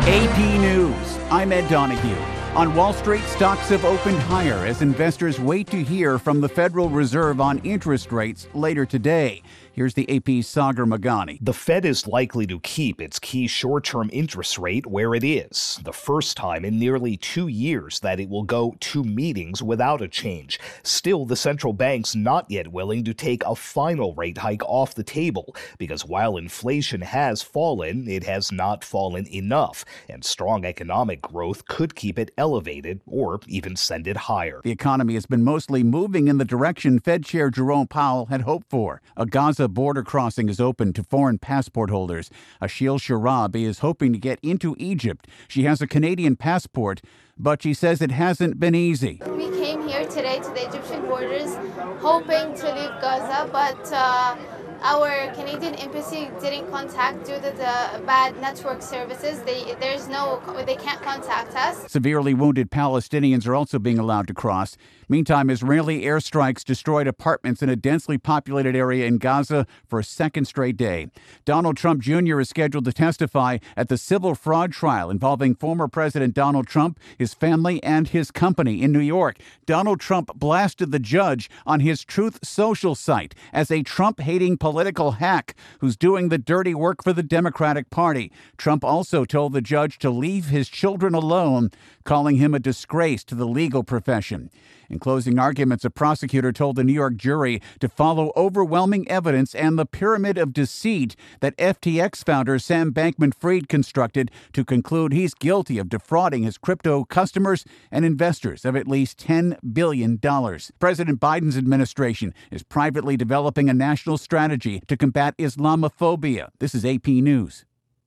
AP News, I'm Ed Donahue. On Wall Street, stocks have opened higher as investors wait to hear from the Federal Reserve on interest rates later today. Here's the AP's Sagar Meghani. The Fed is likely to keep its key short-term interest rate where it is, the first time in nearly 2 years that it will go 2 meetings without a change. Still, the central bank's not yet willing to take a final rate hike off the table, because while inflation has fallen, it has not fallen enough, and strong economic growth could keep it elevated or even send it higher. The economy has been mostly moving in the direction Fed Chair Jerome Powell had hoped for. A Gaza border crossing is open to foreign passport holders. Ashil Sharabi is hoping to get into Egypt. She has a Canadian passport, but she says it hasn't been easy. We came here today to the Egyptian borders hoping to leave Gaza, but our Canadian embassy didn't contact due to the bad network services. They can't contact us. Severely wounded Palestinians are also being allowed to cross. Meantime, Israeli airstrikes destroyed apartments in a densely populated area in Gaza for a second straight day. Donald Trump Jr. is scheduled to testify at the civil fraud trial involving former President Donald Trump, his family, and his company in New York. Donald Trump blasted the judge on his Truth Social site as a Trump-hating political hack who's doing the dirty work for the Democratic Party. Trump also told the judge to leave his children alone, calling him a disgrace to the legal profession. In closing arguments, a prosecutor told the New York jury to follow overwhelming evidence and the pyramid of deceit that FTX founder Sam Bankman-Fried constructed to conclude he's guilty of defrauding his crypto customers and investors of at least $10 billion. President Biden's administration is privately developing a national strategy to combat Islamophobia. This is AP News.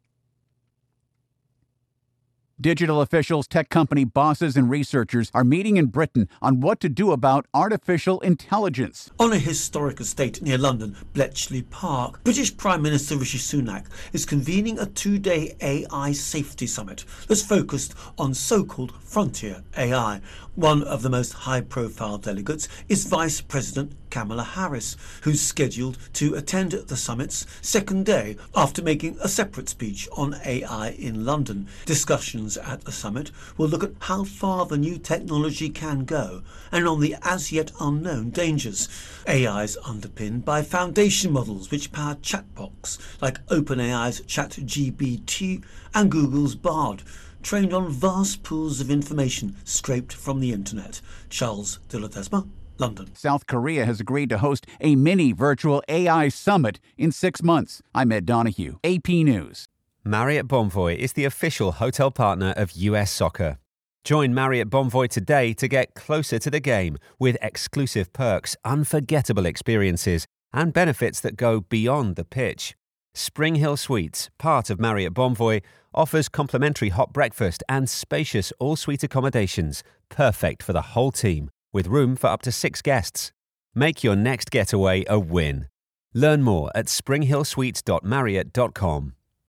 Digital officials, tech company bosses, and researchers are meeting in Britain on what to do about artificial intelligence. On a historic estate near London, Bletchley Park, British Prime Minister Rishi Sunak is convening a 2-day AI safety summit that's focused on so-called frontier AI. One of the most high-profile delegates is Vice President Kamala Harris, who's scheduled to attend the summit's second day after making a separate speech on AI in London. Discussions at the summit will look at how far the new technology can go and on the as yet unknown dangers. AI is underpinned by foundation models which power chatbots like OpenAI's ChatGPT and Google's Bard, trained on vast pools of information scraped from the internet. Charles de Ledesma, London. South Korea has agreed to host a mini virtual AI summit in 6 months. I'm Ed Donahue, AP News. Marriott Bonvoy is the official hotel partner of US Soccer. Join Marriott Bonvoy today to get closer to the game with exclusive perks, unforgettable experiences, and benefits that go beyond the pitch. Spring Hill Suites, part of Marriott Bonvoy, offers complimentary hot breakfast and spacious all-suite accommodations, perfect for the whole team, with room for up to 6 guests. Make your next getaway a win. Learn more at springhillsuites.marriott.com.